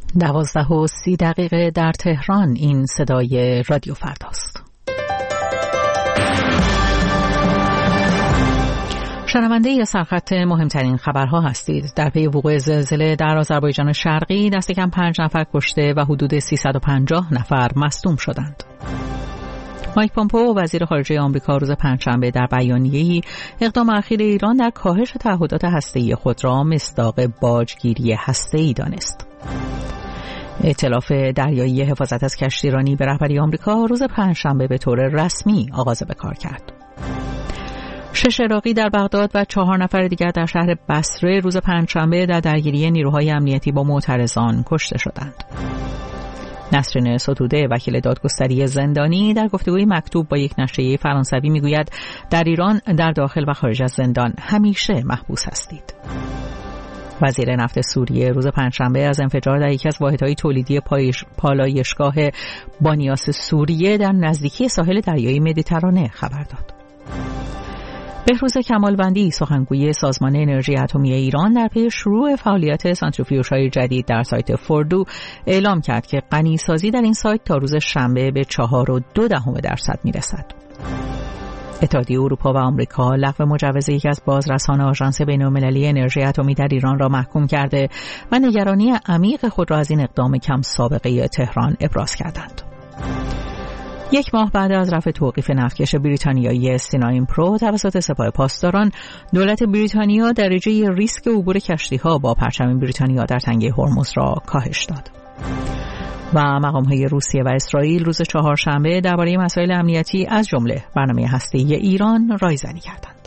12:30 در تهران. این صدای رادیو فرداست. شنونده ی سرخط مهمترین خبرها هستید. در پی وقوع زلزله در آذربایجان شرقی دست کم 5 نفر کشته و حدود 350 نفر مصدوم شدند. مایک پومپئو وزیر خارجه آمریکا روز پنجشنبه در بیانیه‌ای اقدام اخیر ایران در کاهش تعهدات هسته‌ای خود را مصداق باجگیری هسته‌ای دانست. ائتلاف دریایی حفاظت از کشتیرانی به رهبری آمریکا روز پنجشنبه به طور رسمی آغاز به کار کرد. 6 عراقی در بغداد و 4 نفر دیگر در شهر بصره روز پنجشنبه در درگیری نیروهای امنیتی با معترضان کشته شدند. نسرین ستوده وکیل دادگستری زندانی در گفتگوی مکتوب با یک نشریه فرانسوی میگوید در ایران در داخل و خارج از زندان همیشه محبوس هستید. وزیر نفت سوریه روز پنجشنبه از انفجار در یکی از واحدهای تولیدی پالایشگاه بانیاس سوریه در نزدیکی ساحل دریای مدیترانه خبر داد. بهروز کمالوندی سخنگوی سازمان انرژی اتمی ایران در پی شروع فعالیت سانتریفیوژهای جدید در سایت فوردو اعلام کرد که غنیسازی در این سایت تا روز شنبه به 4.2% میرسد. اتحادیه اروپا و آمریکا لغو مجوز یکی از بازرسان آژانس بین‌المللی انرژی اتمی در ایران را محکوم کرده و نگرانی عمیق خود را از این اقدام کم سابقه تهران ابراز کردند. 1 ماه بعد از رفع توقیف نفتکش بریتانیایی استینا پرو توسط سپاه پاسداران، دولت بریتانیا درجه ریسک عبور کشتی‌ها با پرچم بریتانیا در تنگه هرمز را کاهش داد. و مقام‌های روسیه و اسرائیل روز چهارشنبه درباره مسائل امنیتی از جمله برنامه هسته‌ای ایران رایزنی کردند.